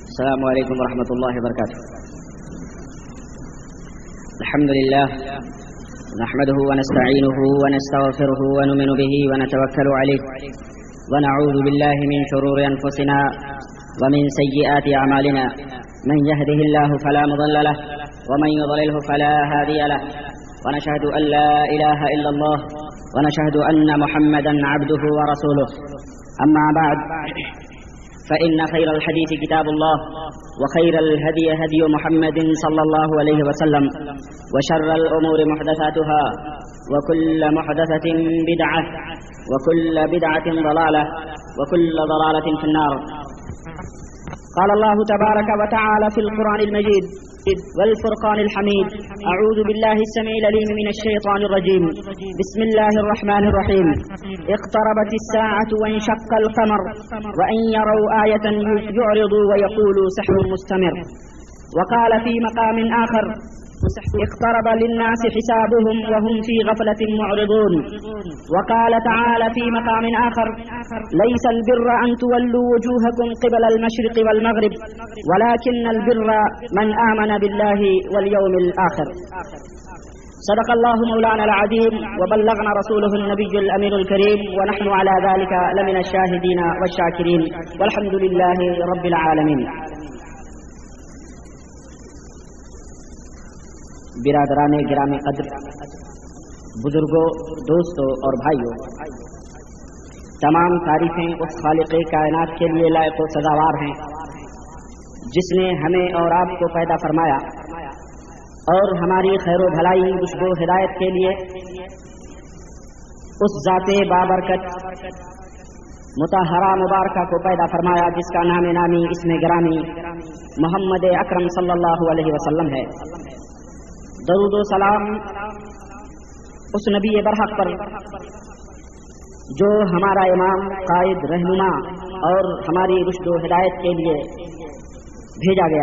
السلام علیکم ورحمۃ اللہ وبرکاتہ. الحمد للہ نحمده ونستعینه ونستغفره ونؤمن به ونتوکل علیہ ونعوذ باللہ من شرور انفسنا ومن سیئات اعمالنا من يهده الله فلا مضل له ومن يضلله فلا هادي له ونشهد ان لا اله الا الله ونشهد ان محمدا عبده ورسوله. اما بعد فإن خير الحديث كتاب الله وخير الهدي هدي محمد صلى الله عليه وسلم وشر الأمور محدثاتها وكل محدثة بدعة وكل بدعة ضلالة وكل ضلالة في النار. قال الله تبارك وتعالى في القرآن المجيد والفرقان الحميد: أعوذ بالله السميع العليم من الشيطان الرجيم. بسم الله الرحمن الرحيم. اقتربت الساعة وانشق القمر وإن يروا آية يعرضوا ويقولوا سحر مستمر. وقال في مقام آخر: اقترب للناس حسابهم وهم في غفلة معرضون. وقال تعالى في مقام آخر: ليس البر أن تولوا وجوهكم قبل المشرق والمغرب ولكن البر من آمن بالله واليوم الآخر. صدق الله مولانا العظيم وبلغنا رسوله النبي الأمين الكريم ونحن على ذلك لمن الشاهدين والشاكرين والحمد لله رب العالمين. برادران گرامی قدر، بزرگوں، دوستوں اور بھائیوں، تمام تعریفیں اس خالق کائنات کے لیے لائق و سزاوار ہیں جس نے ہمیں اور آپ کو پیدا فرمایا اور ہماری خیر و بھلائی، رشد و ہدایت کے لیے اس ذات بابرکت مطہرہ مبارکہ کو پیدا فرمایا جس کا نام نامی اسم گرامی محمد اکرم صلی اللہ علیہ وسلم ہے. درود و سلام اس نبی برحق پر جو ہمارا امام، قائد، رہنما اور ہماری رشد و ہدایت کے لیے بھیجا گیا.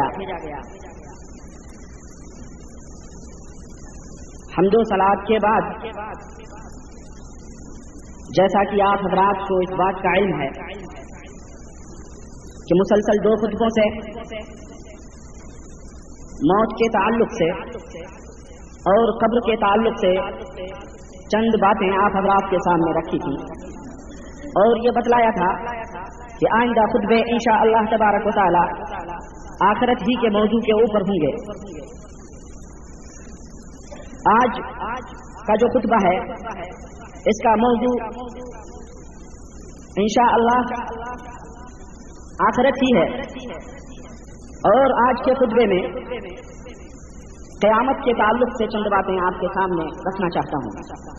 حمد و صلوات کے بعد جیسا کہ آپ حضرات کو اس بات کا علم ہے کہ مسلسل 2 خطبوں سے موت کے تعلق سے اور قبر کے تعلق سے چند باتیں آپ حضرات کے سامنے رکھی تھی اور یہ بتلایا تھا کہ آئندہ خطبے انشاءاللہ تبارک و تعالی آخرت ہی کے موضوع کے اوپر ہوں گے. آج کا جو خطبہ ہے اس کا موضوع انشاءاللہ آخرت ہی ہے اور آج کے خطبے میں قیامت کے تعلق سے چند باتیں آپ کے سامنے رکھنا چاہتا ہوں.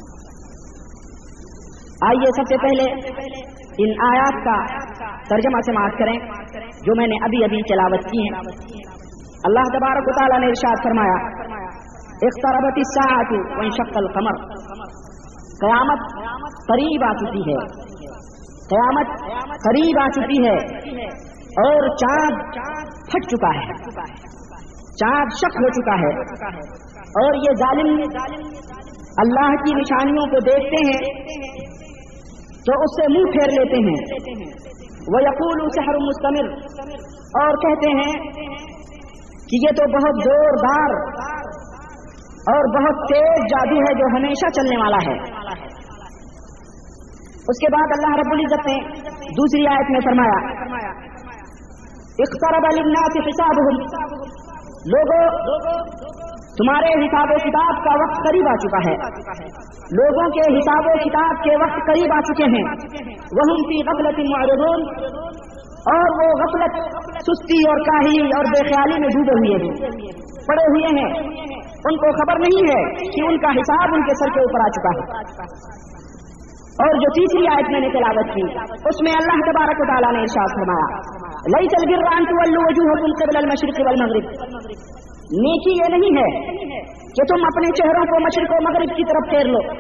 آئیے سب سے پہلے ان آیات کا ترجمہ سماعت کریں جو میں نے ابھی تلاوت کی ہیں. اللہ تبارک و تعالیٰ نے ارشاد فرمایا: اقتربت الساعة وانشق القمر. قیامت قریب آ چکی ہے، قیامت قریب آ چکی ہے اور چاند پھٹ چکا ہے، چاند شک ہو چکا ہے. اور یہ ظالم اللہ کی نشانیوں کو دیکھتے ہیں تو اس سے منہ پھیر لیتے ہیں. وَيَقُولُ سِحْرٌ مُسْتَمِرٌ. اور کہتے ہیں کہ یہ تو بہت زوردار اور بہت تیز جادو ہے جو ہمیشہ چلنے والا ہے. اس کے بعد اللہ رب العزت نے دوسری آیت میں فرمایا: اقترب للناس حسابهم. لوگوں، تمہارے حساب و کتاب کا وقت قریب آ چکا ہے. لوگوں کے حساب و کتاب کے وقت قریب آ چکے ہیں. وہم فی غفلۃ معرضون. اور وہ غفلت، سستی اور کاہلی اور بے خیالی میں ڈوبے ہوئے ہیں، پڑے ہوئے ہیں. ان کو خبر نہیں ہے کہ ان کا حساب ان کے سر کے اوپر آ چکا ہے. اور جو تیسری آیت میں نے تلاوت کی اس میں اللہ تبارک و تعالیٰ نے ارشاد فرمایا: لَيْسَ الْبِرَّ أَن تُوَلُّوا وُجُوهَكُمْ قِبَلَ الْمَشْرِقِ وَالْمَغْرِبِ. نیکی یہ نہیں ہے کہ تم اپنے چہروں کو مشرق و مغرب کی طرف پھیر لو.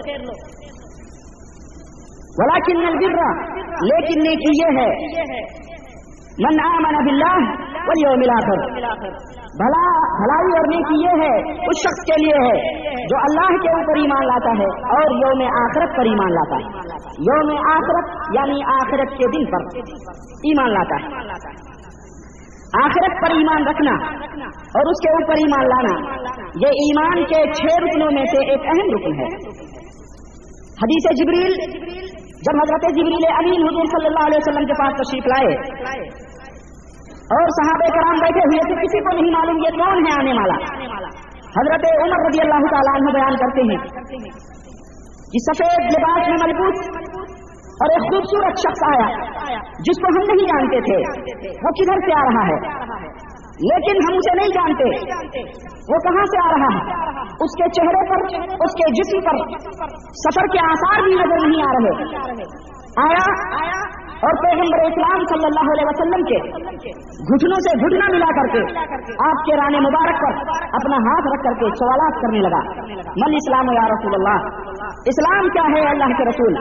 وَلَكِنَّ الْبِرَّ. لیکن نیکی یہ ہے من آمن باللہ والیوم الآخر. بھلائی اور نیکی یہ ہے اس شخص کے لیے ہے جو اللہ کے اوپر ایمان لاتا ہے اور یوم آخرت پر ایمان لاتا ہے. یوم آخرت یعنی آخرت کے دن پر ایمان لاتا ہے. آخرت پر ایمان رکھنا اور اس کے اوپر ایمان لانا، یہ ایمان کے 6 رکنوں میں سے ایک اہم رکن ہے۔ حدیث جبریل، جب حضرت جبریل امین حضور صلی اللہ علیہ وسلم کے پاس تشریف لائے اور صحابہ کرام بیٹھے ہوئے تھے، کسی کو نہیں معلوم یہ کون ہے آنے والا، حضرت عمر رضی اللہ تعالیٰ عنہ بیان کرتے ہیں کہ سفید لباس میں ملبوس اور ایک خوبصورت شخص آیا جس کو ہم نہیں جانتے تھے وہ کدھر سے آ رہا ہے، لیکن ہم اسے نہیں جانتے وہ کہاں سے آ رہا ہے، اس کے چہرے پر، اس کے جسم پر سفر کے آثار بھی نظر نہیں آ رہے، آیا اور پیغمبر اسلام صلی اللہ علیہ وسلم کے گھٹنوں سے گھٹنا ملا کر کے آپ کے ران مبارک پر اپنا ہاتھ رکھ کر کے سوالات کرنے لگا، مل اسلام یا رسول اللہ، اسلام کیا ہے اللہ کے رسول،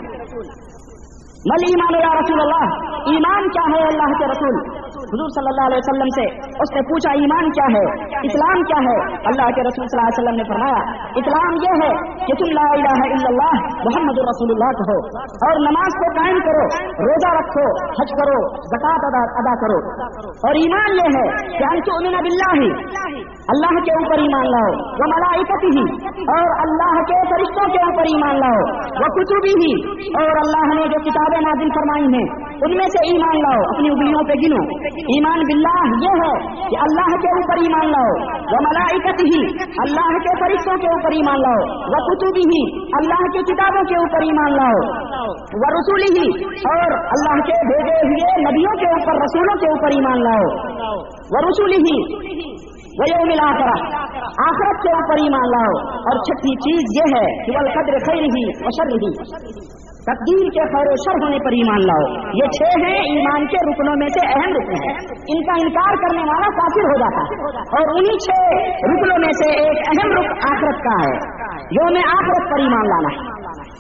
مل ایمان یا رسول اللہ، ایمان کیا ہے اللہ کے رسول۔ حضور صلی اللہ علیہ وسلم سے اس نے پوچھا ایمان کیا ہے، اسلام کیا ہے، اللہ کے رسول صلی اللہ علیہ وسلم نے فرمایا اسلام یہ ہے کہ تم لا الہ الا اللہ محمد رسول اللہ کہو اور نماز کو قائم کرو، روزہ رکھو، حج کرو، زکات ادا کرو، اور ایمان یہ ہے کہ ان تؤمن باللہ، اللہ کے اوپر ایمان لاؤ، وملائکتہ، اور اللہ کے فرشتوں کے اوپر ایمان لاؤ، وکتبہ، اور اللہ نے جو کتابیں نازل فرمائی ہیں ان میں سے ایمان لاؤ، اپنی انگلیوں پہ گنو۔ ایمان باللہ یہ ہے کہ اللہ کے اوپر ایمان لاؤ، وملائکتہ، اللہ کے فرشتوں کے اوپر ایمان لاؤ، وکتبہ، اللہ کی کتابوں کے اوپر ایمان لاؤ، ورسولہ، اور اللہ کے بھیجے ہوئے نبیوں کے اوپر، رسولوں کے اوپر ایمان لاؤ، ورسولہ، ویوم الآخرہ، آخرت کے اوپر ایمان لاؤ، اور چھٹی چیز یہ ہے کہ والقدر خیرہ وشرہ، تقدیر کے خیر و شر ہونے پر ایمان لاؤ۔ یہ 6 ہیں ایمان کے رکنوں میں سے اہم رکن ہیں، ان کا انکار کرنے والا کافر ہو جاتا ہے، اور انہی 6 رکنوں میں سے ایک اہم رکن آخرت کا ہے، یوم آخرت پر ایمان لانا ہے،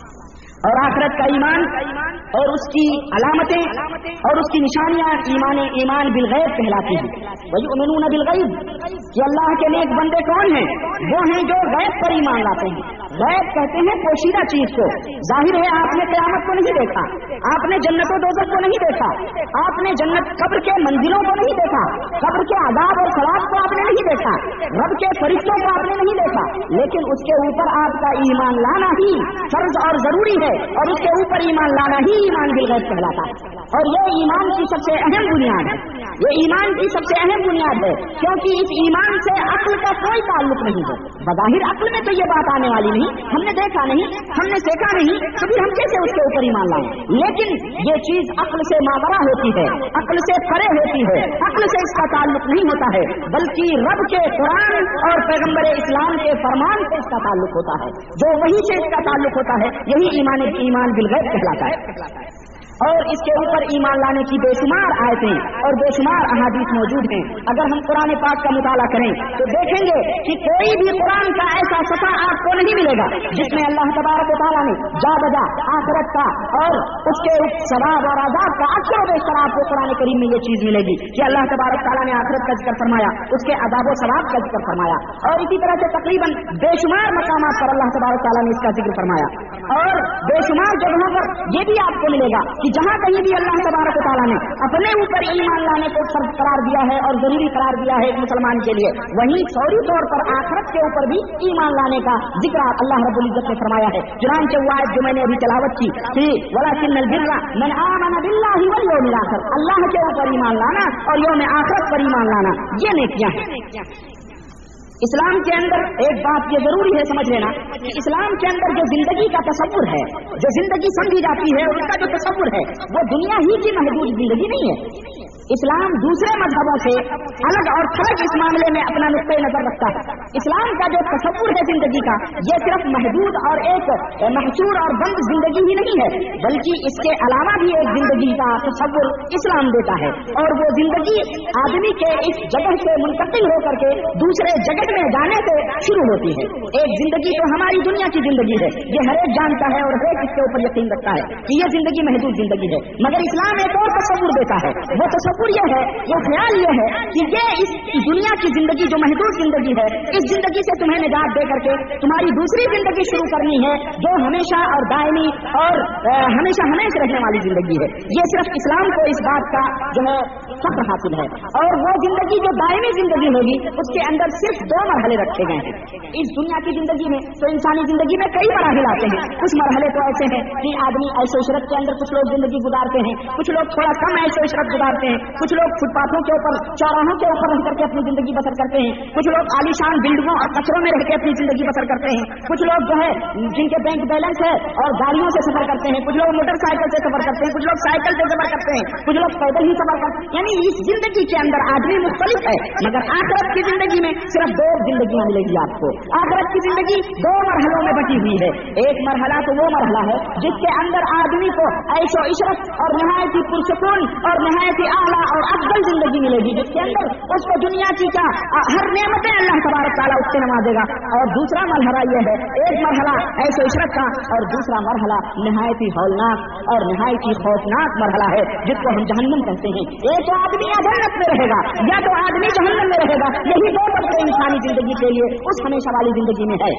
اور آخرت کا ایمان اور اس کی علامتیں اور اس کی نشانیاں ایمان بالغیب کہلاتی ہیں۔ وَيُؤْمِنُونَ بِالْغَیْبِ، کہ اللہ کے نیک بندے کون ہیں، وہ ہیں جو غیب پر ایمان لاتے ہیں۔ غیب کہتے ہیں پوشیدہ چیز کو، ظاہر ہے آپ نے قیامت کو نہیں دیکھا، آپ نے جنت و دوزخ کو نہیں دیکھا، آپ نے جنت قبر کے منزلوں کو نہیں دیکھا، قبر کے عذاب اور ثواب کو آپ نے نہیں دیکھا، رب کے فرشتوں کو آپ نے نہیں دیکھا، لیکن اس کے اوپر آپ کا ایمان لانا ہی فرض اور ضروری ہے، اور اس کے اوپر ایمان لانا ہی ایمان بالغیب کہلاتا ہے، اور یہ ایمان کی سب سے اہم بنیاد ہے، یہ ایمان کی سب سے اہم بنیاد ہے، کیونکہ اس ایمان سے عقل کا کوئی تعلق نہیں ہے۔ بظاہر عقل میں تو یہ بات آنے والی نہیں، ہم نے دیکھا نہیں، ہم نے سیکھا نہیں، تو پھر ہم کیسے اس کے اوپر ایمان لائیں، لیکن یہ چیز عقل سے ماورا ہوتی ہے، عقل سے پرے ہوتی ہے، عقل سے اس کا تعلق نہیں ہوتا ہے، بلکہ رب کے قرآن اور پیغمبر اسلام کے فرمان سے اس کا تعلق ہوتا ہے، جو وہی سے اس کا تعلق ہوتا ہے، یہی ایمان بالغیب کہلاتا ہے۔ اور اس کے اوپر ایمان لانے کی بے شمار آیتیں اور بے شمار احادیث موجود ہیں۔ اگر ہم قرآن پاک کا مطالعہ کریں تو دیکھیں گے کہ کوئی بھی قرآن کا ایسا صفحہ آپ کو نہیں ملے گا جس میں اللہ تبارک و تعالیٰ نے جا بجا آخرت کا اور اس کے ثواب اور عذاب کا اکثر و بیشتر آپ کو قرآن کریم میں یہ چیز ملے گی کہ اللہ تبارک تعالیٰ نے آخرت کا ذکر فرمایا، اس کے عذاب و ثواب کا ذکر فرمایا، اور اسی طرح سے تقریباً بے شمار مقامات پر اللہ تبارک تعالیٰ نے اس کا ذکر فرمایا، اور بے شمار جگہوں پر یہ بھی آپ کو ملے گا کہ جہاں کہیں بھی اللہ تبارک و تعالیٰ نے اپنے اوپر ایمان لانے کو فرض قرار دیا ہے اور ضروری قرار دیا ہے ایک مسلمان کے لیے، وہیں فوری طور پر آخرت کے اوپر بھی ایمان لانے کا ذکر اللہ رب العزت نے فرمایا ہے۔ چنانچہ وہ آیت جو میں نے ابھی تلاوت کی کہ وَلَٰكِنَّ الْبِرَّ مَنْ آمَنَ بِاللَّهِ وَالْيَوْمِ الْآخِرِ، اللہ کے اوپر ایمان لانا اور یوم آخرت پر ایمان لانا یہ نیکیاں ہیں۔ اسلام کے اندر ایک بات یہ ضروری ہے سمجھ لینا کہ اسلام کے اندر جو زندگی کا تصور ہے، جو زندگی سمجھی جاتی ہے، اس کا جو تصور ہے وہ دنیا ہی کی محدود زندگی نہیں ہے۔ اسلام دوسرے مذہبوں سے الگ اور تھلگ اس معاملے میں اپنا نقطۂ نظر رکھتا ہے۔ اسلام کا جو تصور ہے زندگی کا، یہ صرف محدود اور ایک محصور اور بند زندگی ہی نہیں ہے، بلکہ اس کے علاوہ بھی ایک زندگی کا تصور اسلام دیتا ہے، اور وہ زندگی آدمی کے اس جگہ سے منتقل ہو کر کے دوسرے جگہ میں جانے سے شروع ہوتی ہے۔ ایک زندگی تو ہماری دنیا کی زندگی ہے، یہ ہر ایک جانتا ہے اور ہر ایک اس کے اوپر یقین رکھتا ہے کہ یہ زندگی محدود زندگی ہے، مگر اسلام ایک اور تصور دیتا ہے वो तसव्वुर ये है, वो ख्याल ये है कि ये इस दुनिया की जिंदगी जो महदूद जिंदगी है, इस जिंदगी से तुम्हें निजात दे करके तुम्हारी दूसरी जिंदगी शुरू करनी है जो हमेशा और दायमी और हमेशा हमेशा रहने वाली जिंदगी है। ये सिर्फ इस्लाम को इस बात का जो है फख्र हासिल है। और वो जिंदगी जो दायमी जिंदगी होगी उसके अंदर सिर्फ 2 मरहले रखे गए हैं। इस दुनिया की जिंदगी में तो इंसानी जिंदगी में कई मराहिल आते हैं। कुछ मरहले तो ऐसे हैं कि आदमी ऐशो इशरत के अंदर कुछ लोग जिंदगी गुजारते हैं, कुछ लोग थोड़ा कम ऐशो इशरत गुजारते हैं, कुछ लोग फुटपाथों के ऊपर चौराहों के ऊपर रह करके अपनी जिंदगी बसर करते हैं, कुछ लोग आलीशान बिल्डिंगों और कचरों में रह के अपनी जिंदगी बसर करते हैं, कुछ लोग जो है जिनके बैंक बैलेंस है और गाड़ियों से सफर करते हैं, कुछ लोग मोटरसाइकिल से सफर करते हैं, कुछ लोग साइकिल से सफर करते हैं, कुछ लोग पैदल ही सफर करते हैं। यानी इस जिंदगी के अंदर आदमी मुख्तलिफ है, मगर आखिरत की जिंदगी में सिर्फ 2 जिंदगियां मिलेगी आपको। आखिरत की जिंदगी 2 मरहलों में बटी हुई है। एक मरहला तो वो मरहला है जिसके अंदर आदमी को ऐशो इशरत और नहायत ही पुरसकून और नहायत ही आला और अफजल जिंदगी मिलेगी, जिसके अंदर उसको दुनिया की क्या हर नेमतें अल्लाह तबारक तआला उससे नवाजेगा। और दूसरा मरहला ये है, एक मरहला ऐशो इशरत का और दूसरा मरहला नहायत ही हौलनाक और नहायत ही खौफनाक मरहला है जिसको हम जहन्नम कहते हैं। एक तो आदमी या जन्नत में रहेगा या तो आदमी जहन्नम में रहेगा। यही 2 तबके इंसानी जिंदगी के लिए उस हमेशा वाली जिंदगी में है।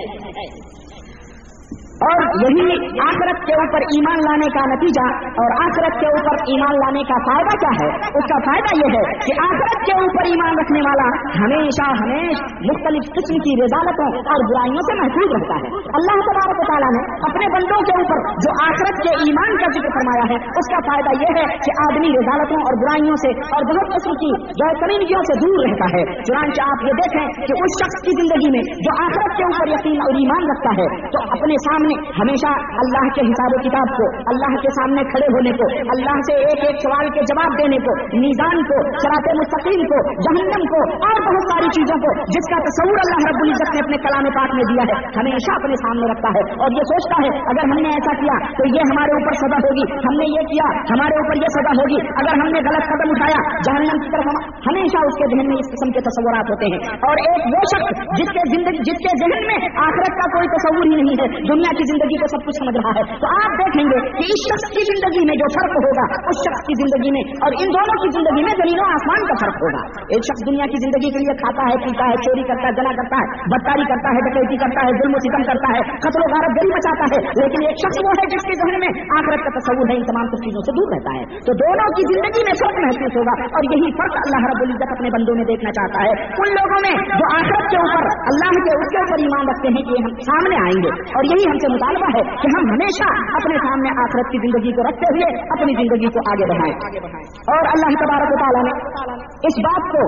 और यही आखिरत के ऊपर ईमान लाने का नतीजा और आखिरत के ऊपर ईमान लाने का फायदा क्या है? उसका फायदा यह है कि आखिरत के ऊपर ईमान रखने वाला हमेशा मुख्तलिफ किस्म की रिजालतों और बुराइयों से महफूज रहता है। अल्लाह तबारक व तआला ने अपने बंदों के ऊपर जो आखिरत के ईमान का जिक्र फरमाया है उसका फायदा यह है कि आदमी रिजालतों और बुराइयों से और बहुत किस्म की गैरतमीजियों से दूर रहता है। चुनांचे आप ये देखें कि उस शख्स की जिंदगी में जो आखिरत के ऊपर यकीन और ईमान रखता है तो अपने सामने हमेशा अल्लाह के हिसाब किताब को, अल्लाह के सामने खड़े होने को, अल्लाह से एक एक सवाल के जवाब देने को, मीज़ान को, सिराते मुस्तकीम को, जहन्नम को और बहुत सारी चीजों को जिसका तस्वुर अल्लाह रब्बुल इज्जत ने अपने कलाम पाक में दिया है हमेशा अपने सामने रखता है। और ये सोचता है अगर हमने ऐसा किया तो ये हमारे ऊपर सजा होगी, हमने ये किया हमारे ऊपर ये सजा होगी, अगर हमने गलत कदम उठाया जहन्नम की तरफ। हमेशा उसके जहन में इस किस्म के तस्वुरात होते हैं। और एक वो शख्स जिसके जहन में आखिरत का कोई तस्वुर ही नहीं है, दुनिया की जिंदगी को सब कुछ समझ रहा है, तो आप देखेंगे कि इस शख्स की जिंदगी में जो फर्क होगा उस शख्स की जिंदगी में और इन दोनों की जिंदगी में जमीन और आसमान का फर्क होगा। एक शख्स दुनिया की जिंदगी के लिए खाता है, पीता है, चोरी करता है, जना करता है, बदकारी करता है, डकैती करता है, जुल्म सितम करता है, कत्ल और गारत गरी मचाता है, लेकिन एक शख्स वो है जिसके जहन में आखिरत का तस्वुर है, इन तमाम सब चीजों से दूर रहता है। तो दोनों की जिंदगी में फर्क महसूस होगा और यही फर्क अल्लाह रब्बुल इज्जत अपने बंदों में देखना चाहता है। उन लोगों में जो आखिरत के ऊपर अल्लाह के उसके ऊपर ईमान रखते हैं कि हम सामने आएंगे और यही हमसे मुतालबा है कि हम हमेशा अपने सामने आखिरत की जिंदगी को रखते हुए अपनी जिंदगी को आगे बढ़ाएं। और अल्लाह तबारक व तआला ने इस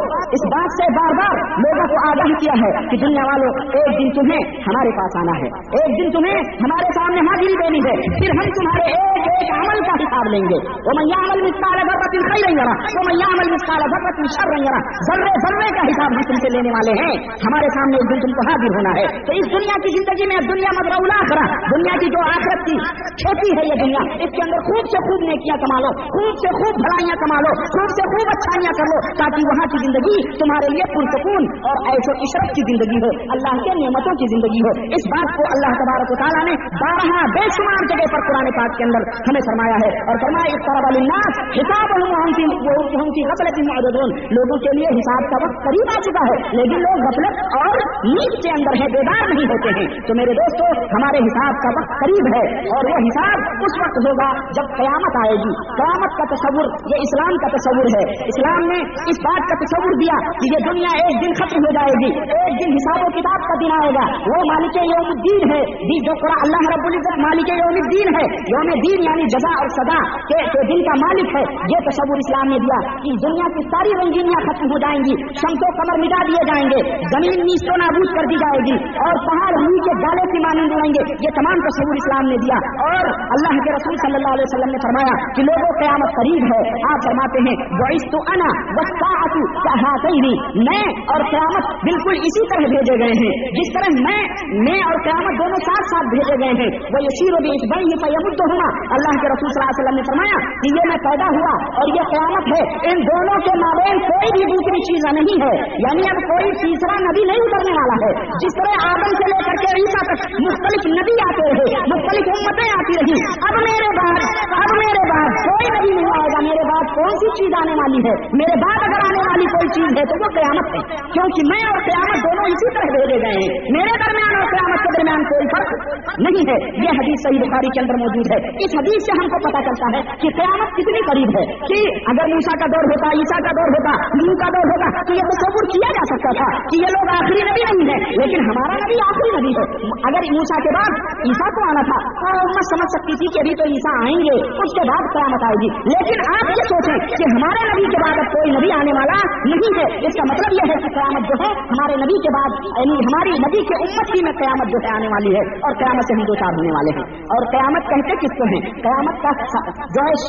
बात से बार बार लोगों को आगाह किया है कि दुनिया वालों एक दिन तुम्हें हमारे पास आना है, एक दिन तुम्हें हमारे सामने हाजिरी देनी है, फिर हम तुम्हारे एक एक अमल का हिसाब लेंगे। वमन यअमल मिस्काल ज़र्रतिन खैरन यरा वमन यअमल मिस्काल ज़र्रतिन शर्रन यरा। जर्रे जर्रे का हिसाब हम तुमसे लेने वाले हैं, हमारे सामने एक दिन तुमको हाजिर होना है। तो इस दुनिया की जिंदगी में दुनिया मज़रउल आखिरा, दुनिया की जो आखिरत की खेती है ये दुनिया, इसके अंदर खूब से खूब नेकियां कमा लो, खूब से खूब भलाइयां कमा लो, खूब से खूब अच्छाइयां कर लो ताकि वहां की जिंदगी तुम्हारे लिए पुरसकून और ऐशो इशरत की जिंदगी हो, अल्लाह के नेमतों की जिंदगी हो। इस बात को अल्लाह तबारक व तआला ने 12 बेशुमार जगह पर कुरान पाक के अंदर हमें फरमाया है और फरमाया इक़्तरब लिन्नास हिसाबुहुम वहुम फी गफलतिन मुअरिदून। लोगों के लिए हिसाब का वक्त करीब आ चुका है लेकिन लोग गफलत और नींद के अंदर है, बेदार नहीं होते हैं। तो मेरे दोस्तों हमारे हिसाब का वक्त करीब है और वो हिसाब उस वक्त होगा जब क़यामत आएगी। क़यामत का तस्वुर ये इस्लाम का तस्वुर है। इस्लाम ने इस बात का तस्वुर दिया कि ये दुनिया एक दिन खत्म हो जाएगी, एक दिन हिसाब व किताब का दिन आएगा। वो मालिक यौमुद्दीन है, जो कुरान अल्लाह रब्बुल इज्जत मालिक यौमुद्दीन है, यौमुद्दीन यानी जज़ा और सजा के दिन का मालिक है। ये तस्वुर इस्लाम ने दिया कि दुनिया की सारी रंगीनियां खत्म हो जाएंगी, शम्सो कमर मिटा दिए जाएंगे, जमीन नीस्तो नाबूद कर दी जाएगी और पहाड़ रूई के गाले की मानंद उड़ेंगे। ये तमाम तस्वुर इस्लाम ने दिया और अल्लाह के रसूल सल्लल्लाहु अलैहि वसल्लम ने फरमाया कि लोगों क़यामत करीब है। आप फरमाते हैं बुइस्तु अना वस्साअतु कहातैनी, मैं और क़यामत बिल्कुल इसी तरह भेजे गए हैं जिस तरह मैं और क़यामत दोनों साथ साथ भेजे गए हैं। वो यसीरु बिइस्बैहि फयमुद्दुहुमा, अल्लाह के रसूल सल्लल्लाहु अलैहि वसल्लम ने फरमाया कि ये मैं पैदा हुआ और ये क़यामत है, इन दोनों के माबैन कोई भी दूसरी चीज नहीं है, यानी अब कोई तीसरा नबी नहीं उतरने वाला है। जिस तरह आदम से लेकर के ईसा तक मुख्तलिफ नबी आते रहे, मुख्तलिफ उम्मतें आती रही, अब मेरे बाद कोई नबी नहीं आएगा। मेरे बाद कौन सी चीज आने वाली है? मेरे बाद अगर आने वाली कोई चीज है तो वो क़यामत है, क्योंकि मैं और क़यामत दोनों इसी तरह भेजे गए हैं। मेरे दरमियान और क़यामत के दरमियान कोई फर्क नहीं है। ये हदीस सही बुखारी के अंदर मौजूद है। इस हदीस से हमको पता चलता है कि क़यामत कितनी करीब है, कि अगर मूसा का दौर होता, ईसा का दौर होता, नूह का दौर होता तो ये तसव्वुर किया जा सकता था कि ये लोग आखिरी नबी नहीं है, लेकिन हमारा नबी आखिरी नबी है। अगर मूसा के बाद ईसा को आना था तो उम्मत समझ सकती थी कि अभी तो ईसा आएंगे, उसके बाद क़यामत आएगी। लेकिन आप ये सोचें कि हमारे नबी के बाद अब कोई नबी आने वाला नहीं है, इसका मतलब यह है कि क़यामत जो है हमारे नबी के बाद, यानी हमारी नबी के उम्मत ही में क़यामत जो है आने वाली है, और क़यामत से हम दो चार होने वाले हैं। और क़यामत कहते किसको हैं? क़यामत का जो है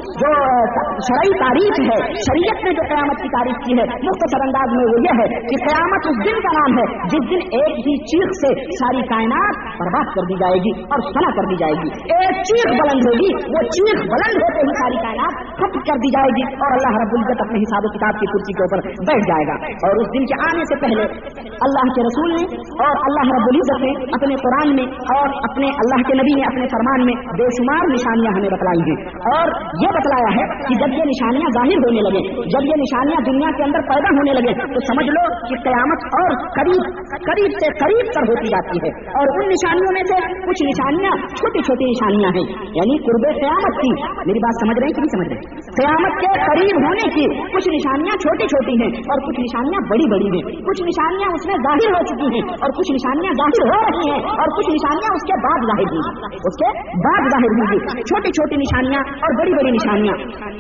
शरई तारीफ है, शरीयत ने जो क़यामत की तारीफ की है मुख्तसर अंदाज में वो ये है कि क़यामत उस दिन का नाम है जिस दिन एक ही चीख से सारी कायनात बर्बाद कर दी जाएगी और फना कर दी जाएगी। एक चीख बुलंद होगी, वो चीख बुलंद होते ही सारी कायनात खत्म कर दी जाएगी और अल्लाह रब्बुल इज्जत अपने हिसाब किताब की कुर्सी के ऊपर बैठ जाएगा। और उस दिन के आने से पहले अल्लाह के रसूल ने और अल्लाह रब्बुल इज्जत ने अपने कुरान में और अपने अल्लाह के नबी ने अपने फरमान में बेशुमार निशानियां हमें बतलाई हैं, और ये बतलाया है कि जब ये निशानियां जाहिर होने लगे, जब ये निशानियां दुनिया के अंदर पैदा होने लगे, तो समझ लो कि क़यामत और करीब से करीब तर होती जाती है। और उन निशानियों में से कुछ निशानियां छोटी छोटी निशानियां हैं, यानी कुर्बे क़यामत की, मेरी बात समझ रहे हैं कि नहीं समझ रहे? क़यामत के करीब होने की कुछ निशानियां छोटी छोटी हैं और कुछ निशानियां बड़ी बड़ी हैं। कुछ निशानियां उसमें जाहिर हो चुकी हैं और कुछ निशानियां जाहिर हो रही हैं और कुछ निशानियां उसके बाद जाहिर होंगी, उसके बाद जाहिर होंगी। छोटी छोटी निशानियां और बड़ी बड़ी निशानियां।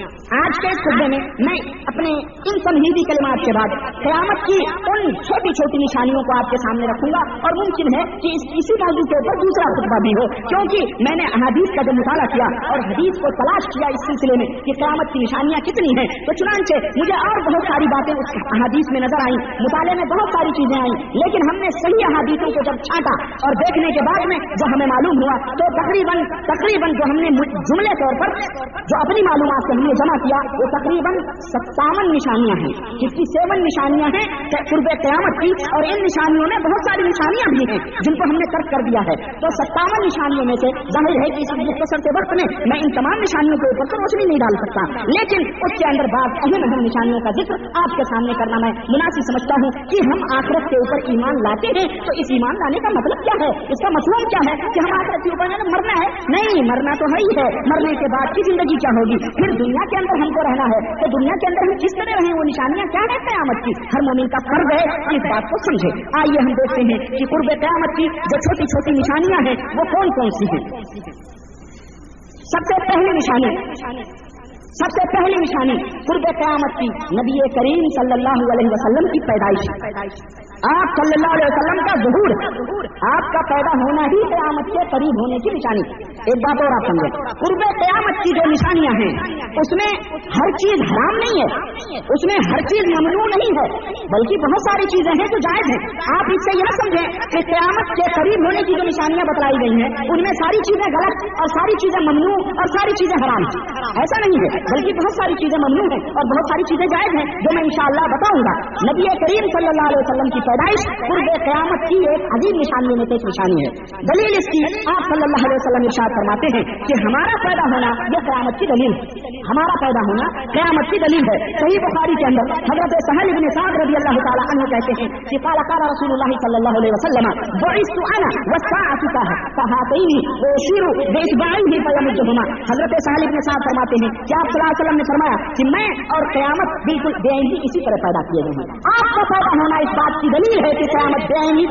आज के इस खुतबे में मैं अपने इन तमहीदी कलिमात के बाद क़यामत की उन छोटी छोटी निशानियों को आपके सामने रखूंगा, और मुमकिन है कि इसी मौजू के ऊपर दूसरा खुतबा भी हो, क्योंकि मैंने अहादीस का जब मुताला किया और हदीस को तलाश किया इस सिलसिले में कि क़यामत की निशानियां कितनी हैं, तो चुनांचे मुझे और बहुत सारी बातें उस अहादीस में नजर आई, मुताले में बहुत सारी चीजें आई, लेकिन हमने सही अहादीसों को जब छांटा और देखने के बाद में जो हमें मालूम हुआ तो तकरीबन जो हमने जुमले तौर पर जो अपनी मालूमात से हमने जमा किया वो तकरीबन 57 निशानियां हैं, जिसकी 7 निशानियां हैं कुर्बे क़यामत की, और इन निशानियों में बहुत सारी निशानियां भी हैं जिनको हमने तर्क कर दिया है। तो 57 निशानियों में से जाहिर है कि इस मुख्तसर से वक्त में मैं इन तमाम निशानियों के ऊपर तो रोशनी नहीं डाल सकता, लेकिन उसके अंदर बात अहम निशानियों का जिक्र आपके सामने करना मैं मुनासिब समझता हूँ कि हम आखिरत के ऊपर ईमान लाते हैं, तो इस ईमान लाने का मतलब क्या है, इसका मतलब क्या है कि हम आखिरत के ऊपर मरना है? नहीं, मरना तो है ही है, मरने के बाद की जिंदगी क्या होगी, फिर दुनिया के अंदर हमको रहना है, तो दुनिया के अंदर हम किस तरह रहें, वो निशानियां क्या है क़यामत की, हर मोमिन का फर्ज है इस बात को समझे। आइए हम देखते हैं कि कुर्बे क़यामत की जो छोटी छोटी निशानियां हैं वो कौन कौन सी हैं। सबसे पहली निशानी कुर्बे क़यामत की नबी करीम सल्लल्लाहु अलैहि वसल्लम की पैदाइश। आप सल्लल्लाहु अलैहि वसल्लम का ज़ुहूर, आपका पैदा होना ही क़यामत के करीब होने की निशानी। एक बात और आप समझे, कुर्बे क़यामत की जो निशानियां हैं उसमें हर चीज हराम नहीं है, उसमें हर चीज ममनू नहीं है, बल्कि बहुत सारी चीजें हैं जो जायज हैं। आप इससे यह समझें कि क़यामत के करीब होने की जो निशानियां बतलाई गई हैं उनमें सारी चीजें गलत और सारी चीजें ममनू और सारी चीजें हराम हैं, ऐसा नहीं है, बल्कि बहुत सारी चीजें ममनू हैं और बहुत सारी चीजें जायज हैं जो मैं इंशाअल्लाह बताऊंगा। नबी करीम सल्लल्लाहु अलैहि वसल्लम की पैदाइश कुर्बे क़यामत की एक अजीब निशानियों में से एक निशानी है। दलील इसकी आप सल्लल्लाहु अलैहि वसल्लम इरशाद फरमाते हैं कि हमारा पैदा होना यह क़यामत की दलील है, हमारा पैदा होना क़यामत की दलील है। सही बुखारी के अंदर हज़रत सहल इब्न साद रज़ियल्लाहु तआला अन्हु कहते हैं कि क़ाल रसूलुल्लाह सल्लल्लाहु अलैहि वसल्लम बुइस्तु अना वस्साअतु कहातैनी व युशीरु बिइस्बाइहि फयमुद्दुहुमा। हज़रत सहल इब्न साद फरमाते हैं कि आप सल्लल्लाहु अलैहि वसल्लम ने फरमाया कि मैं और क़यामत बिल्कुल बेईनी इसी तरह पैदा किए गए हैं। आपका पैदा होना इस बात की दलील है कि क़यामत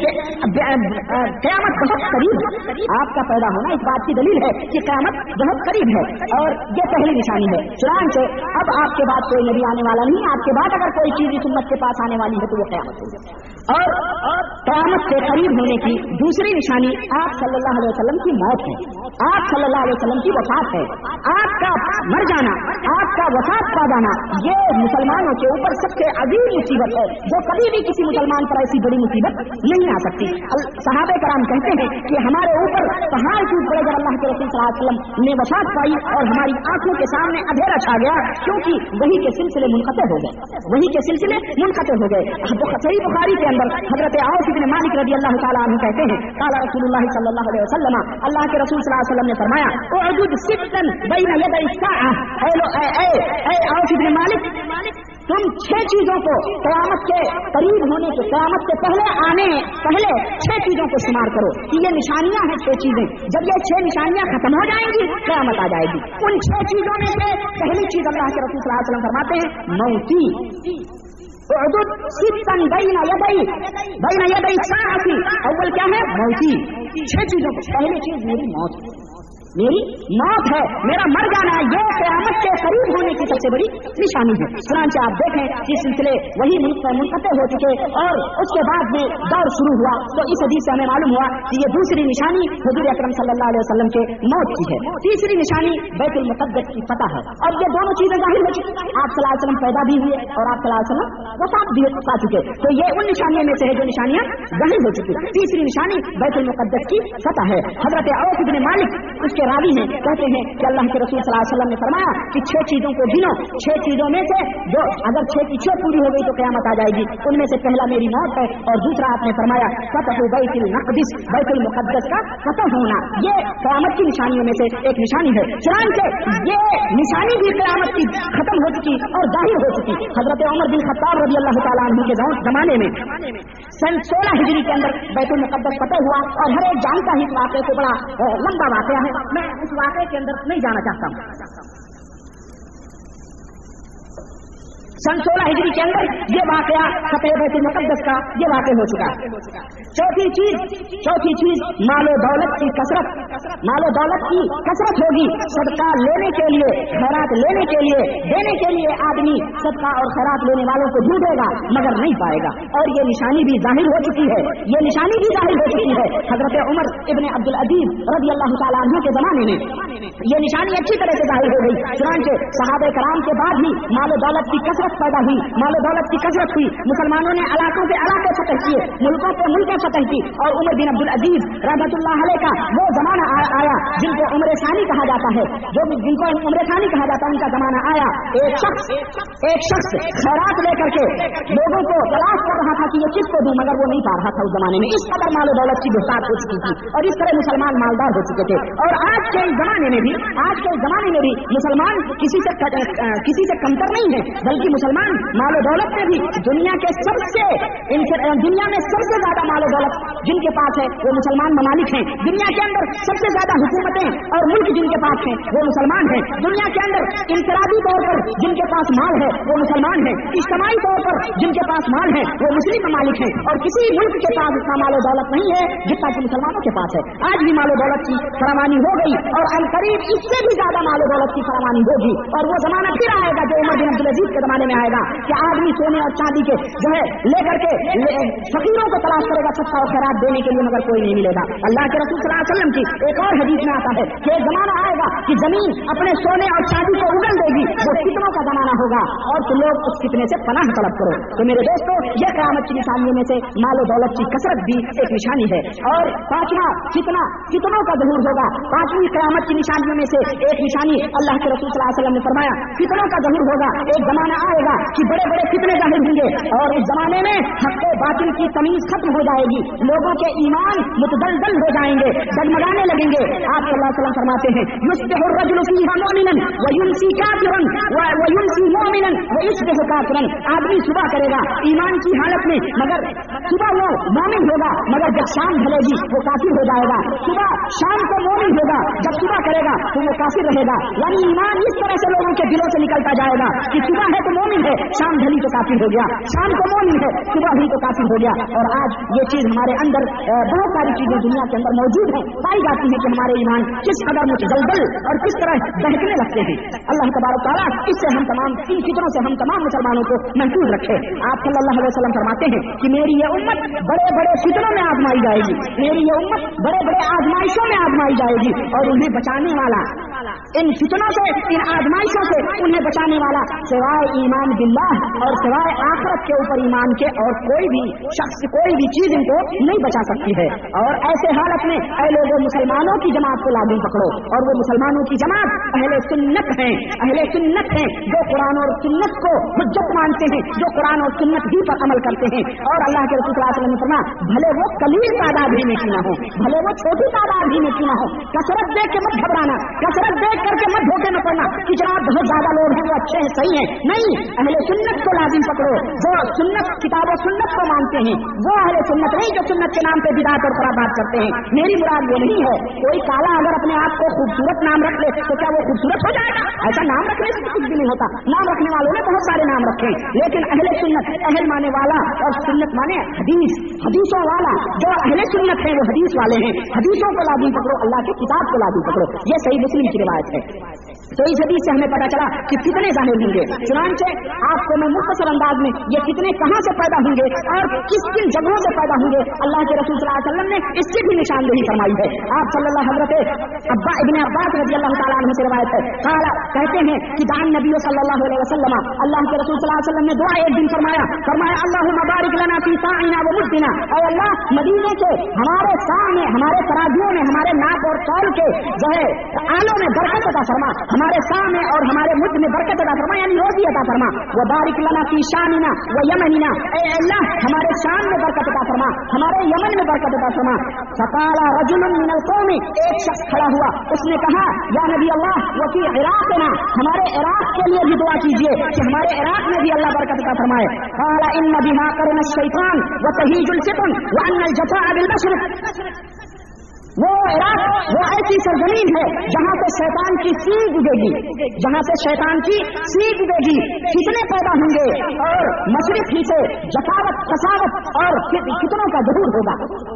बहुत करीब है। आपका पैदा होना इस बात की दलील है कि क़यामत बहुत करीब है, और ये पहली निशानी है। चुनांचे अब आपके बाद कोई नबी आने वाला नहीं, आपके बाद अगर कोई चीज इस उम्मत के पास आने वाली है तो वो क़यामत होगी। اور قیامت کے قریب ہونے کی دوسری نشانی آپ صلی اللہ علیہ وسلم کی موت ہے، آپ صلی اللہ علیہ وسلم کی وفات ہے۔ آپ کا مر جانا، آپ کا وفات پا جانا، یہ مسلمانوں کے اوپر سب سے عظیم مصیبت ہے، جو کبھی بھی کسی مسلمان پر ایسی بڑی مصیبت نہیں آ سکتی۔ صحابہ کرام کہتے ہیں کہ ہمارے اوپر پہاڑ ٹوٹ پڑے جب اللہ کے رسول صلی اللہ علیہ وسلم نے وفات پائی اور ہماری آنکھوں کے سامنے اندھیرا چھا گیا، کیونکہ وہی کے سلسلے منقطع ہو گئے، وہی کے سلسلے منقطع ہو گئے۔ صحیح بخاری کے اندر حضرت عوف بن مالک رضی اللہ تعالیٰ عنہ کہتے ہیں قال رسول اللہ صلی اللہ علیہ وسلم، اللہ کے رسول صلی اللہ علیہ وسلم نے فرمایا اعدد ستا بین یدی الساعہ، اے عوف بن مالک، تم 6 چیزوں کو قیامت کے قریب ہونے کے، قیامت کے پہلے 6 چیزوں کو شمار کرو کہ یہ نشانیاں ہیں 6 چیزیں، جب یہ 6 نشانیاں ختم ہو جائیں گی قیامت آ جائے گی۔ ان 6 چیزوں میں سے پہلی چیز اللہ کے رسول صلی اللہ علیہ وسلم فرماتے ہیں موتی، اعدد ستا بین یدی الساعہ، اول کیا ہے؟ موتی۔ 6 چیزوں کو پہلی چیز میری موت ہے، میری موت ہے، میرا مر جانا ہے، یہ قیامت کے قریب ہونے کی سب سے بڑی نشانی ہے۔ چنانچہ آپ دیکھیں کہ سلسلے وہی منقطع ہو چکے اور اس کے بعد میں دور شروع ہوا، تو اس حدیث سے ہمیں معلوم ہوا کہ یہ دوسری نشانی حضور اکرم صلی اللہ علیہ وسلم کے موت کی ہے۔ تیسری نشانی بیت المقدس کی فتح ہے۔ اب یہ دونوں چیزیں ظاہر ہو چکی، آپ صلی اللہ علیہ وسلم پیدا بھی ہوئے اور آپ صلی اللہ علیہ وسلم وفات بھی پا چکے، تو یہ ان نشانیوں میں سے ہے جو نشانیاں ظاہر ہو چکی۔ تیسری نشانی بیت المقدس کی فتح ہے۔ حضرت عوف بن مالک اس کے راوی ہیں، کہتے ہیں کہ اللہ کے رسول صلی اللہ علیہ وسلم نے فرمایا کہ 6 چیزوں کو گنو، 6 چیزوں میں سے جو اگر 6 کی 6 پوری ہو گئی تو قیامت آ جائے گی، ان میں سے پہلا میری موت ہے اور دوسرا آپ نے فرمایا فتح بیت المقدس، بیت المقدس کا فتح ہونا، یہ قیامت کی نشانیوں میں سے ایک نشانی ہے۔ چنانچہ یہ نشانی بھی قیامت کی ختم ہو چکی اور ظاہر ہو چکی۔ حضرت عمر بن خطاب رضی اللہ تعالیٰ عنہ کے زمانے میں سن 16 ہجری کے اندر بیت المقدس فتح ہوا، اور ہر ایک جانتا ہی اس واقعے کو، بڑا لمبا واقعہ ہے، میں اس واقعے کے اندر نہیں جانا چاہتا ہوں۔ سن 16 ہجری کے اندر یہ واقعہ فتح بیت المقدس کا یہ واقع ہو چکا۔ چوتھی چیز مال و دولت کی کثرت، مال و دولت کی کثرت ہوگی۔ صدقہ لینے کے لیے، خیرات لینے کے لیے، دینے کے لیے آدمی صدقہ اور خیرات لینے والوں کو ڈھونڈے گا مگر نہیں پائے گا، اور یہ نشانی بھی ظاہر ہو چکی ہے، یہ نشانی بھی ظاہر ہو چکی ہے۔ حضرت عمر ابن عبد العزیز رضی اللہ تعالیٰ عنہ کے زمانے میں یہ نشانی اچھی طرح سے ظاہر ہو گئی۔ چنانچہ صحابہ کرام کے بعد ہی مال و دولت کی کثرت پیدا ہوئی، مال و دولت کی کثرت ہوئی، مسلمانوں نے علاقوں کے علاقے فتح کیے، ملکوں کے ملکیں فتح کی، اور عمر بن عبد العزیز رحمۃ اللہ علیہ کا وہ زمانہ آیا جن کو عمر ثانی کہا جاتا ہے، جن کو عمر ثانی کہا جاتا ہے، ان کا زمانہ آیا۔ ایک شخص خیرات لے کر کے لوگوں کو تلاش کر رہا تھا کہ یہ کس کو دوں، مگر وہ نہیں پا رہا تھا اس زمانے میں، اس قدر مال و دولت کی بحث ہو چکی تھی، اور اس طرح مسلمان مالدار ہو چکے تھے۔ اور آج کے زمانے میں بھی مسلمان کسی سے کمتر نہیں ہے، بلکہ مسلمان مال و دولت میں بھی دنیا میں سب سے زیادہ مال و دولت جن کے پاس ہے وہ مسلمان ممالک ہیں، دنیا کے اندر سب سے زیادہ حکومتیں اور ملک جن کے پاس ہیں وہ مسلمان ہیں، دنیا کے اندر انفرادی طور پر جن کے پاس مال ہے وہ مسلمان ہیں، اجتماعی طور پر جن کے پاس مال ہے وہ مسلم ممالک ہیں، اور کسی ملک کے پاس اتنا مال و دولت نہیں ہے جتنا کہ مسلمانوں کے پاس ہے۔ آج بھی مال و دولت کی فراوانی ہو گئی، اور عنقریب اس سے بھی زیادہ مال و دولت کی فراوانی ہوگی، اور وہ زمانہ پھر آئے گا جو عمر بن عبد العزیز کے زمانے میں آئے گا کہ آدمی سونے اور چاندی کے جو ہے لے کر کے فقیروں کو تلاش کرے گا صدقہ اور خیرات دینے کے لیے، مگر کوئی نہیں ملے گا۔ اللہ کے رسول صلی اللہ علیہ وسلم کی ایک اور حدیث میں آتا ہے کہ ایک زمانہ آئے گا کہ زمین اپنے سونے اور چاندی کو اگل دے گی، وہ فتنوں کا زمانہ ہوگا، اور تم لوگ اس فتنے سے پناہ طلب کرو۔ تو میرے دوستو، یہ قیامت کی نشانیوں میں سے مال و دولت کی کثرت بھی ایک نشانی ہے۔ اور پانچواں فتنوں کا ظہور ہوگا۔ پانچویں قیامت کی نشانیوں میں سے ایک نشانی اللہ کے رسول صلی اللہ علیہ وسلم نے فرمایا فتنوں کا ظہور ہوگا۔ ایک زمانہ آئے گا کہ بڑے بڑے فتنے ظاہر ہوں گے، اور اس زمانے میں حق و باطل کی تمیز ختم ہو جائے گی، لوگوں کے ایمان متدلدل ہو جائیں گے، ڈگمگانے لگیں گے۔ آپ صلی اللہ علیہ وسلم فرماتے ہیں یصبح الرجل فیہا مؤمنا ویمسی کافرا ویمسی مؤمنا ویصبح کافرا، آدمی صبح کرے گا ایمان کی حالت میں، مگر صبح وہ مومن ہوگا، مگر جب شام ڈھلے گی وہ کافر ہو جائے گا۔ صبح شام کو مومن ہوگا، جب صبح کرے گا تو وہ کافر رہے گا۔ یعنی ایمان اس طرح سے لوگوں کے دلوں سے نکلتا جائے گا کہ صبح ہے تو مومن ہے، شام ڈھلی تو کافر ہو گیا، شام کو مومن ہے صبح ہی تو کافر ہو گیا۔ اور آج یہ چیز ہمارے اندر بہت ساری چیزیں دنیا کے اندر موجود ہیں، پائی جاتی ہے کہ ہمارے ایمان کس قدر متزلزل اور کس طرح بہکنے لگتے ہیں۔ اللہ تبارک تعالیٰ اس سے ہم تمام ان فتنوں سے ہم تمام مسلمانوں کو محفوظ رکھے۔ آپ صلی اللہ علیہ وسلم فرماتے हैं कि मेरी ये उम्मत बड़े बड़े फितनों में आजमाई जाएगी, मेरी ये उम्मत बड़े बड़े आजमाइशों में आजमाई जाएगी, और उन्हें बचाने वाला, इन फितनों से, इन आजमाइशों से उन्हें बचाने वाला सिवाय ईमान बिल्लाह और सिवाय आखिरत के ऊपर ईमान के और कोई भी शख्स, कोई भी चीज इनको नहीं बचा सकती है। और ऐसे हालत में ऐ लोगों, मुसलमानों की जमात को लाजिम पकड़ो, और वो मुसलमानों की जमात अहले सुन्नत हैं, अहले सुन्नत हैं, जो कुरान और सुन्नत को हुज्जत मानते हैं, जो कुरान और सुन्नत ही पर अमल करते हैं। और अल्लाह के रसूल सल्लल्लाहु अलैहि वसल्लम ने फरमाया, भले वो कलील तादाद ही में क्यों न हो, भले वो छोटी तादाद ही में क्यों न हो, कसरत देख के मत घबराना, कसरत देख करके मत धोखे में पड़ना कि जनाब बहुत ज्यादा लोग हैं, वो अच्छे हैं, सही है, नहीं, अहले सुन्नत को लाजिम पकड़ो, जो सुन्नत, किताब और सुन्नत को मानते हैं, वो अहले सुन्नत नहीं जो सुन्नत के नाम पे बिदअत और खराबात करते हैं। मेरी मुराद ये नहीं है, कोई काला अगर अपने आप को खूबसूरत नाम रख ले तो क्या वो खूबसूरत हो जाएगा? ऐसा नाम रखने से कुछ भी नहीं होता। नाम रखने वालों ने बहुत सारे नाम रखे, लेकिन अहले सुन्नत, अहल माने वाला और सुन्नत माने हदीस, हदीसों वाला, जो अहले सुन्नत है वो हदीस वाले हैं। हदीसों को लाजिम पकड़ो, अल्लाह की किताब को लाजिम पकड़ो, ये सही मुस्लिम की रिवायत है। तो इस हदीस से हमें पता चला कि कितने जाहिर होंगे। चुनांचे आपको मैं मुख्तसर अंदाज में ये कितने कहां से पैदा होंगे और किस किन जगहों से पैदा होंगे, अल्लाह के रसूल सल्लल्लाहु अलैहि वसल्लम ने इसकी भी निशानदेही फरमाई है। आप सल्लल्लाहु हज़रत इब्न अब्बास रज़ियल्लाहु तआला अन्हु से रिवायत है, कहते हैं कि दान नबी सल्लल्लाहु अलैहि वसल्लम, अल्लाह के रसूल सल्लल्लाहु अलैहि वसल्लम ने दुआ एक दिन फरमाया अल्लाहुम्मा बारिक लना फी साइना व मुद्दिना, और अल्लाह मदीने के हमारे सामने, हमारे तराजूओं में, हमारे नाप और तौल के जो है आलों में बरकत अता फरमा, हमारे सामने और हमारे मुद्द में बरकत अता फरमा, यानी रोजी अता फरमा। व बारिक लना फी शामिना व यमनिना, ऐ अल्लाह हमारे शाम में बरकत अता फरमा, हमारे यमन में बरकत अता फरमा। फकाला रजुलन मिनल कौमी, एक शख्स खड़ा हुआ, उसने कहा या नबी अल्लाह व फी इराक़ना, हमारे इराक के लिए भी दुआ कीजिए कि हमारे इराक में भी अल्लाह बरकत अता फरमाए। क़ाला इन्न बिहा क़रन अश-शैतान व तहीजुल फितन व अन्न अल-जफ़ा बिल मशरिक़, वो इराक वो ऐसी सरजमीन है जहां से शैतान की सीग उगेगी, जहां से शैतान की सीग उगेगी, फितने पैदा होंगे और मशरिक ही से जफावत, फसावत और फितनों का ज़हूर होगा,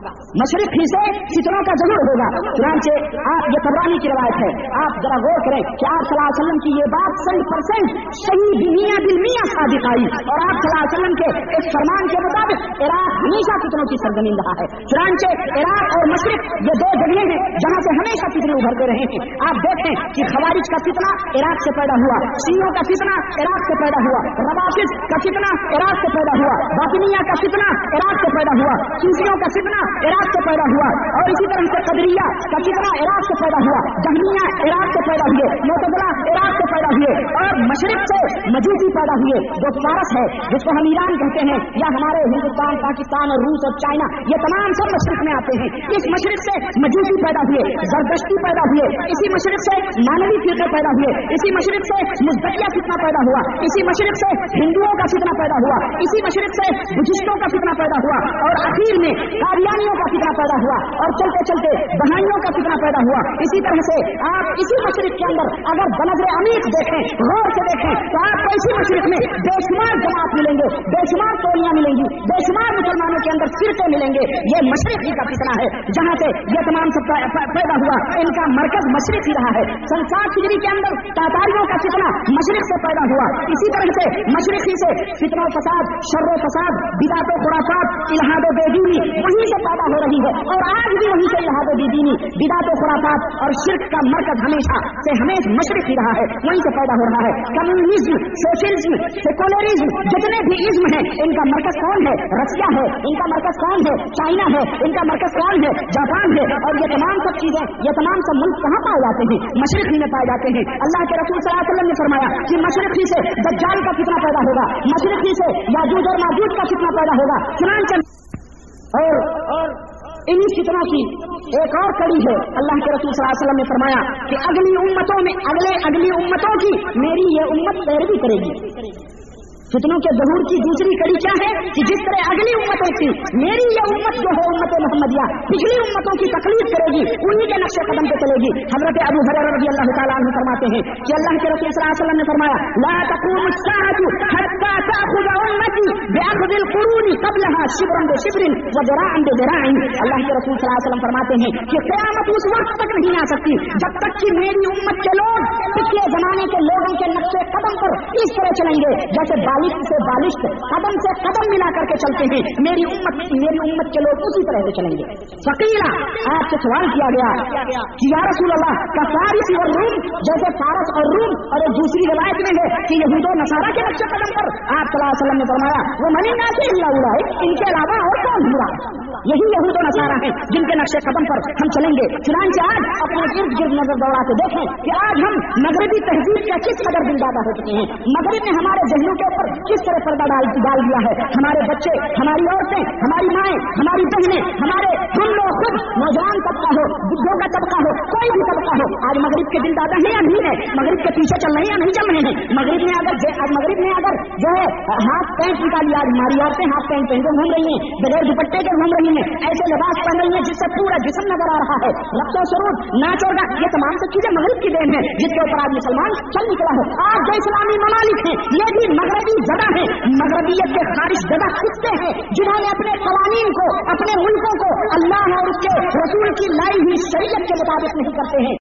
मशरिक ही से फितनों का ज़हूर होगा। चुनांचे आप, ये तबरानी की रवायत है, आप जरा गौर करें कि आप सल्लल्लाहु अलैहि वसल्लम की ये बात 100% सही बिनिया दिलमिया साबित आई, और आप सल्लल्लाहु अलैहि वसल्लम के इस फरमान के मुताबिक इराक हमेशा फितनों की सरजमीन रहा है। चुनांचे इराक और मशरिक ये दो जगह हैं जहां से हमेशा फितने उभरते रहे हैं। आप देखें कि खवारिज का फितना इराक से पैदा हुआ, शियों का फितना इराक से पैदा हुआ, रवाफिज का फितना इराक से पैदा हुआ, बातिनिया का फितना इराक से पैदा हुआ, सूफियों का फितना इराक से पैदा हुआ, और इसी तरह से कदरिया का फितना इराक से पैदा हुआ, जहमिया इराक से पैदा हुए, मुतज़िला इराक से पैदा हुए, और मशरिक से मजूसी पैदा हुए, जो फारस है जिसको हम ईरान कहते हैं, या हमारे हिंदुस्तान, पाकिस्तान और रूस और चाइना, ये तमाम सब मशरिक में आते हैं। इस मशरिक से मजूसी पैदा हुए, जरदश्ती पैदा हुए, इसी मशरिक से मानवी फितने पैदा हुए, इसी मशरिक से मुज़्दकिया फितना पैदा हुआ, इसी मशरिक से हिंदुओं का फितना पैदा हुआ, इसी मशरिक से बुद्धिस्टों का फितना पैदा हुआ, और आखिर में कादियानियों का फितना पैदा हुआ, और चलते चलते बहाइयों का फितना पैदा हुआ। इसी तरह से आप इसी मशरिक के अंदर अगर बनज़रे अमीर देखें, गौर से देखें, तो आपको इसी मशरिक में बेशुमार जमात मिलेंगे, बेशुमार टोलियां मिलेंगी, बेशुमार मुसलमानों के अंदर फिरके मिलेंगे। ये मशरिक ही का फितना है जहां से ये तमाम सब पैदा हुआ, इनका मरकज मशरिक ही रहा है। सन 7 हिजरी के अंदर तातारियों का फितना मशरिक से पैदा हुआ, इसी तरह से मशरिक ही से फितना फसाद, शर्र फसाद, बिदात खुराफात, इल्हाद बेदीनी वहीं से पैदा हो रही है, और आज भी वहीं से इल्हाद बेदीनी, बिदात खुराफात और शिर्क का मरकज हमेशा से हमेशा मशरिक ही रहा है, वहीं से पैदा हो रहा है। कम्युनिज्म, सोशलिज्म, सेकुलरिज्म, जितने भी इज्म है, इनका मरकज कौन है? रसिया है। इनका मरकज कौन है? चाइना है। इनका मरकज कौन है? जापान है। और ये तमाम सब चीजें, ये तमाम सब मुल्क कहाँ पाए जाते हैं? मशरिक ही में पाए जाते हैं। अल्लाह के रसूल सल्लल्लाहु अलैहि वसल्लम ने फरमाया कि मशरिक ही से दज्जाल का फितना पैदा होगा, मशरिक ही से याजूज और माजूज का फितना पैदा होगा। और इन्हीं फितनों की एक और कड़ी है, अल्लाह के रसूल सल्लल्लाहु अलैहि वसल्लम ने फरमाया कि अगली उम्मतों में अगली उम्मतों की मेरी ये उम्मत पैरवी करेगी। फितनों के ज़हूर की दूसरी कड़ी क्या है कि जिस तरह अगली उम्मतों की मेरी ये उम्मत जो है उम्मत मोहम्मदिया पिछली उम्मतों की तकलीफ करेगी, उन्हीं के नक्शे कदम पे चलेगी। हज़रत अबू हुरैरा रज़ियल्लाहु तआला अन्हु फरमाते हैं कि अल्लाह के रसूल सल्लल्लाहु अलैहि वसल्लम ने फरमाया ला तक़ूमु अस्साअतु हत्ता तअख़ुज़ उम्मती बिअख़ज़िल क़ुरूनि क़ब्लहा शिब्रन बिशिब्रिन व ज़िराअन बिज़िराइन। अल्लाह के रसूल सल्लल्लाहु अलैहि वसल्लम फरमाते हैं कि क़यामत उस वक्त तक नहीं आ सकती जब तक कि मेरी उम्मत के लोग पिछले जमाने के लोगों लोगों के नक्शे कदम पर इस तरह चलेंगे जैसे बालिश से बालिश, कदम से कदम मिला करके चलते हैं। मेरी उम्मत के लोग उसी तरह से चलेंगे। फकीला आपसे सवाल किया गया कि या रसूल अल्लाह का फारिस और रूम, जैसे फारस और रूम, और एक दूसरी रिवायत में है कि यहूद और नसारा के नक्शे कदम पर आप सल्लल्लाहु अलैहि वसल्लम ने फरमाया वो मनी ना से इल्ला, इनके अलावा और कौन हुआ? यही यहूद और नसारा है जिनके नक्शे कदम पर हम चलेंगे। चुनांचे आज अपने इर्द गिर्द नजर दौड़ा के देखें कि आज हम मगरबी तहजीब का किस कदर दिलदादा हो चुके हैं। मगरब ने हमारे जहनों के ऊपर किस तरह पर्दा डाल दिया है। हमारे बच्चे, हमारी औरतें, हमारी माएं, हमारी बहनें, हमारे हम लोग खुद, नौजवान तबका हो, बुढ़ों का तबका हो, कोई भी तबका हो, आज मगरिब के दिलदादा है या नहीं है? मगरिब के पीछे चल रहे हैं या नहीं चल रहे हैं? मगरिब ने अगर जो है हाफ पैंट निकाली, आज हमारी औरतें हाफ पैंट पहन के घूम रही हैं, बगैर दुपट्टे के घूम रही हैं, ऐसे लिबास पहन रही हैं जिससे पूरा जिस्म नजर आ रहा है, रक्तो सरूद, नाच और ये तमाम सब चीजें मगरिब की देन है जिसके ऊपर आज मुसलमान चल निकला है। आज जो इस्लामी ममालिक हैं ये भी मगरबी जगह है, मगरबियत के खारिज जगह खुदते हैं जिन्होंने अपने कवानीन को, अपने मुल्कों को अल्लाह और उसके रसूल की लाई हुई शरीयत के मुताबिक नहीं करते हैं।